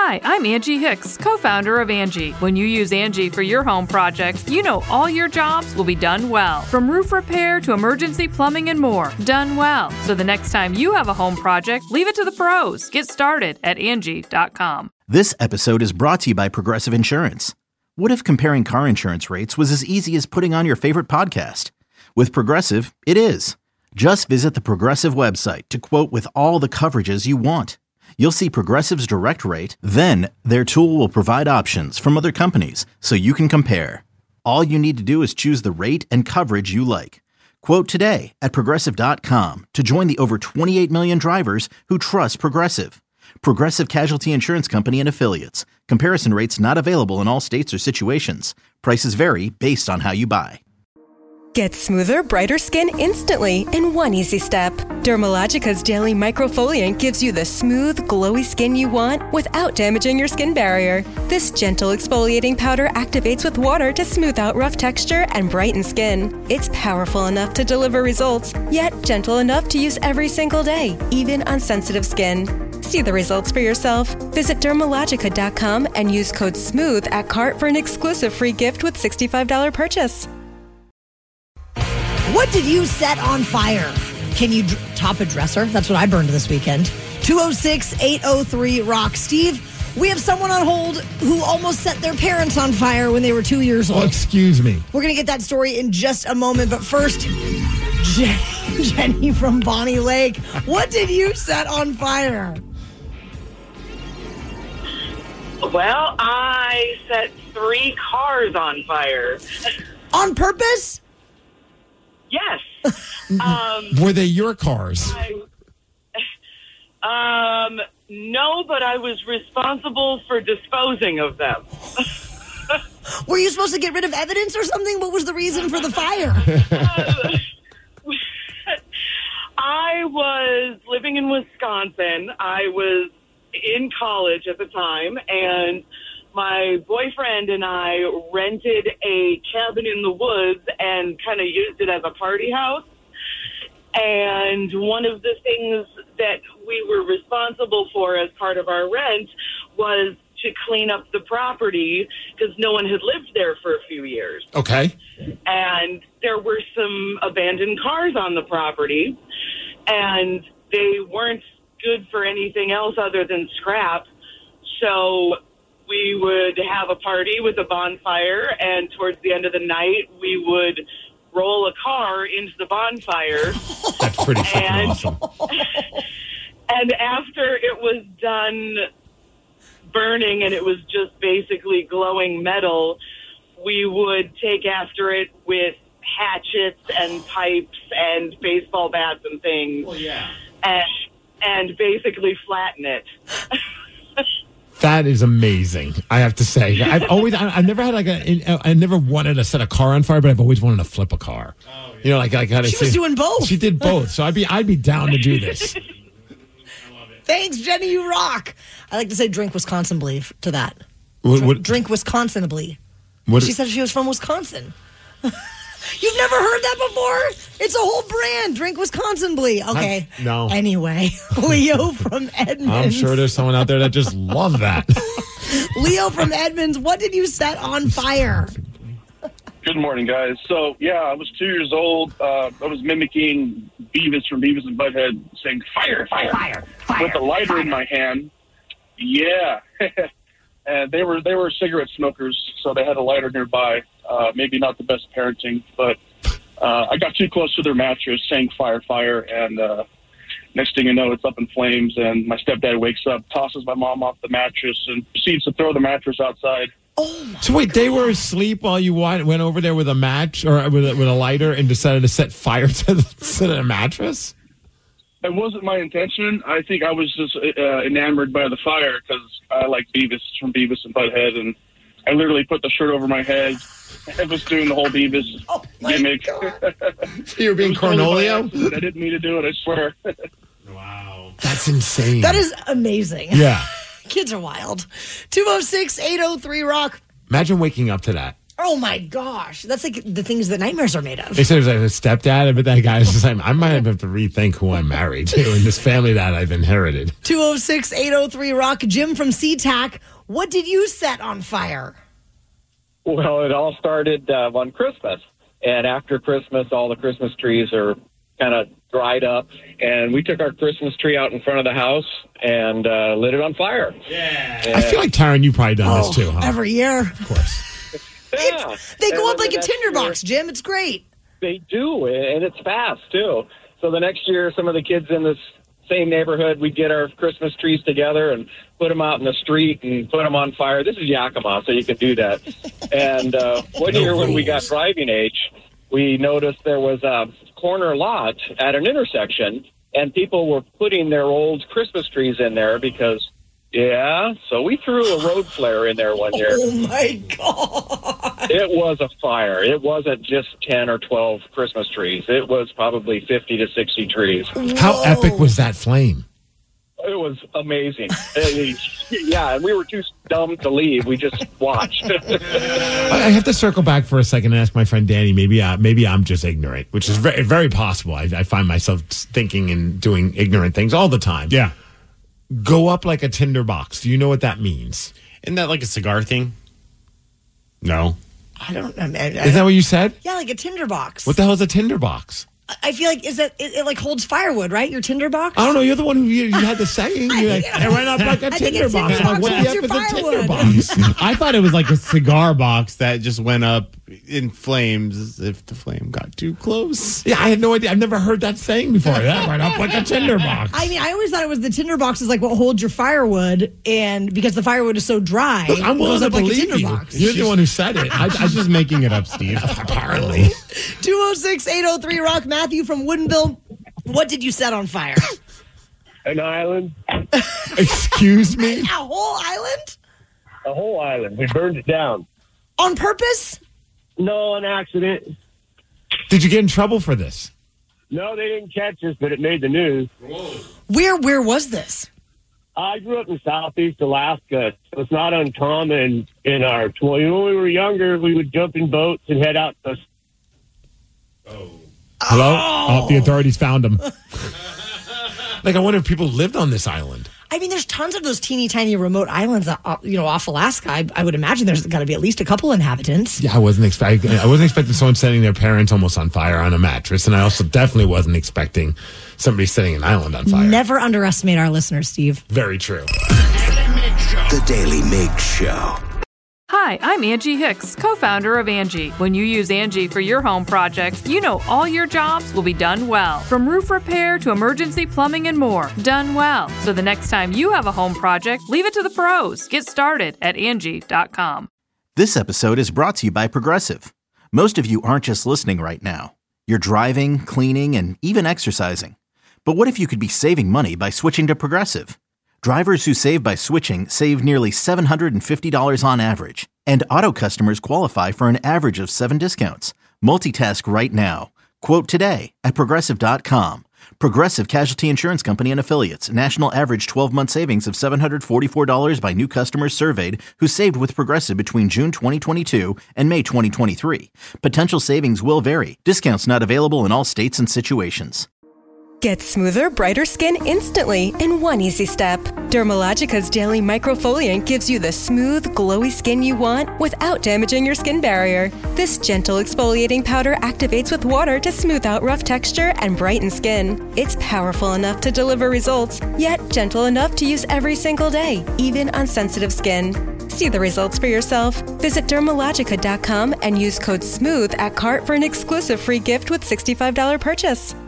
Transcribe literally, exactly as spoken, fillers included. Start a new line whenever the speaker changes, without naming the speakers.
Hi, I'm Angie Hicks, co-founder of Angie. When you use Angie for your home projects, you know all your jobs will be done well. From roof repair to emergency plumbing and more, done well. So the next time you have a home project, leave it to the pros. Get started at Angie dot com.
This episode is brought to you by Progressive Insurance. What if comparing car insurance rates was as easy as putting on your favorite podcast? With Progressive, it is. Just visit the Progressive website to quote with all the coverages you want. You'll see Progressive's direct rate, then their tool will provide options from other companies so you can compare. All you need to do is choose the rate and coverage you like. Quote today at Progressive dot com to join the over twenty-eight million drivers who trust Progressive. Progressive Casualty Insurance Company and Affiliates. Comparison rates not available in all states or situations. Prices vary based on how you buy.
Get smoother, brighter skin instantly in one easy step. Dermalogica's Daily Microfoliant gives you the smooth, glowy skin you want without damaging your skin barrier. This gentle exfoliating powder activates with water to smooth out rough texture and brighten skin. It's powerful enough to deliver results, yet gentle enough to use every single day, even on sensitive skin. See the results for yourself. Visit Dermalogica dot com and use code SMOOTH at cart for an exclusive free gift with sixty-five dollars purchase.
What did you set on fire? Can you dr- top a dresser? That's what I burned this weekend. two oh six, eight oh three, rock. Steve, we have someone on hold who almost set their parents on fire when they were two years old.
Oh, excuse me.
We're going to get that story in just a moment. But first, Jen- Jenny from Bonnie Lake, what did you set on fire?
Well, I set three cars on fire.
On purpose?
Yes. Um,
Were they your cars?
I, um, no, but I was responsible for disposing of them.
Were you supposed to get rid of evidence or something? What was the reason for the fire?
uh, I was living in Wisconsin. I was in college at the time, and my boyfriend and I rented a cabin in the woods and kind of used it as a party house. And one of the things that we were responsible for as part of our rent was to clean up the property because no one had lived there for a few years.
Okay.
And there were some abandoned cars on the property, and they weren't good for anything else other than scrap. So we would have a party with a bonfire, and towards the end of the night, we would roll a car into the bonfire.
That's pretty fucking
and,
awesome.
And after it was done burning and it was just basically glowing metal, we would take after it with hatchets and pipes and baseball bats and things.
Well, yeah.
And, and basically flatten it.
That is amazing. I have to say, I've always, I've never had like a, I never wanted to set a car on fire, but I've always wanted to flip a car. Oh, yeah. You know, like I got
She was doing both.
She did both, so I'd be, I'd be down to do this.
I love it. Thanks, Jenny. You rock. I like to say, drink Wisconsin-bly to that.
What, what,
drink Wisconsin-bly.
What,
she said she was from Wisconsin. You've never heard that before? It's a whole brand. Drink Wisconsin-bly. Okay.
I, no.
Anyway, Leo from Edmonds.
I'm sure there's someone out there that just love that.
Leo from Edmonds, what did you set on fire?
Good morning, guys. So, yeah, I was two years old. Uh, I was mimicking Beavis from Beavis and Butthead, saying, fire, fire, fire, fire with a lighter fire. in my hand. Yeah. And they were they were cigarette smokers, so they had a lighter nearby. Uh, maybe not the best parenting, but uh, I got too close to their mattress, saying fire, fire, and uh, next thing you know, it's up in flames, and my stepdad wakes up, tosses my mom off the mattress, and proceeds to throw the mattress outside.
Oh
so wait,
God.
They were asleep while you went over there with a match or with a, with a lighter and decided to set fire to the, to the mattress?
It wasn't my intention. I think I was just uh, enamored by the fire because I like Beavis from Beavis and Butthead, and I literally put the shirt over my head. I was doing the whole Beavis
oh
gimmick.
So you were being Cornelio?
Totally I didn't mean to do it, I swear.
Wow. That's insane.
That is amazing.
Yeah.
Kids are wild. two oh six, eight oh three, rock.
Imagine waking up to that.
Oh my gosh. That's like the things that nightmares are made of.
They said it was like a stepdad, but that guy's just like, I might have to rethink who I'm married to in this family that I've inherited.
two oh six, eight oh three, rock. Jim from SeaTac. What did you set on fire?
Well, it all started uh, on Christmas. And after Christmas, all the Christmas trees are kind of dried up. And we took our Christmas tree out in front of the house and uh, lit it on fire.
Yeah. And I feel like, Taryn, you've probably done
oh,
this too, huh?
Every year.
Of course.
Yeah.
They go
and
up like
the
a tinderbox,
year,
Jim. It's great.
They do, and it's fast, too. So the next year, some of the kids in this same neighborhood, we'd get our Christmas trees together and put them out in the street and put them on fire. This is Yakima, so you can do that. And uh, one
No
year
rules.
when we got driving age, we noticed there was a corner lot at an intersection, and people were putting their old Christmas trees in there because, yeah, so we threw a road flare in there one year.
Oh, my God.
It was a fire. It wasn't just ten or twelve Christmas trees. It was probably fifty to sixty trees.
How
Whoa.
epic was that flame?
It was amazing. Yeah, and we were too dumb to leave. We just watched.
I have to circle back for a second and ask my friend Danny. Maybe, uh, maybe I'm just ignorant, which is very, very possible. I, I find myself thinking and doing ignorant things all the time.
Yeah.
Go up like a tinderbox. Do you know what that means?
Isn't that like a cigar thing? No.
I don't know. I, I,
Is that what you said?
Yeah, like a tinderbox.
What the hell is a tinderbox?
I feel like is that it, it like holds firewood, right? Your tinderbox.
I don't know. You're the one who you, you had the saying. You're like,
think-
it went up like a
I think it's
tinderbox. I'm like, what
tinderbox
the
holds
F is
your
a
firewood.
tinderbox?
I thought it was like a cigar box that just went up in flames if the flame got too close.
Yeah, I had no idea. I've never heard that saying before. That went up like a tinderbox.
I mean, I always thought it was the tinderbox is like what holds your firewood, and because the firewood is so dry,
Look, I'm
it
willing
goes
to
up like a
believe you.
tinderbox.
You're the one who said it. I,
I was just making it up, Steve.
apparently.
two oh six, eight oh three, rock. Matthew from Woodinville. What did you set on fire?
An island.
Excuse me?
A whole island?
A whole island. We burned it down.
On purpose?
No, an accident.
Did you get in trouble for this?
No, they didn't catch us, but it made the news.
Where where was this?
I grew up in southeast Alaska, so it's not uncommon in our twenties. When we were younger, we would jump in boats and head out to...
Hello? Oh, the authorities found him. Like, I wonder if people lived on this island.
I mean, there's tons of those teeny tiny remote islands, uh, you know, off Alaska. I, I would imagine there's got to be at least a couple inhabitants.
Yeah, I wasn't expecting. I wasn't expecting someone setting their parents almost on fire on a mattress, and I also definitely wasn't expecting somebody setting an island on fire.
Never underestimate our listeners, Steve.
Very true.
The Daily Mig Show.
Hi, I'm Angie Hicks, co-founder of Angie. When you use Angie for your home projects, you know all your jobs will be done well. From roof repair to emergency plumbing and more, done well. So the next time you have a home project, leave it to the pros. Get started at Angie dot com.
This episode is brought to you by Progressive. Most of you aren't just listening right now. You're driving, cleaning, and even exercising. But what if you could be saving money by switching to Progressive? Drivers who save by switching save nearly seven hundred fifty dollars on average. And auto customers qualify for an average of seven discounts. Multitask right now. Quote today at Progressive dot com. Progressive Casualty Insurance Company and Affiliates. National average twelve-month savings of seven hundred forty-four dollars by new customers surveyed who saved with Progressive between June twenty twenty-two and May twenty twenty-three. Potential savings will vary. Discounts not available in all states and situations.
Get smoother, brighter skin instantly in one easy step. Dermalogica's Daily Microfoliant gives you the smooth, glowy skin you want without damaging your skin barrier. This gentle exfoliating powder activates with water to smooth out rough texture and brighten skin. It's powerful enough to deliver results, yet gentle enough to use every single day, even on sensitive skin. See the results for yourself. Visit Dermalogica dot com and use code SMOOTH at cart for an exclusive free gift with sixty-five dollars purchase.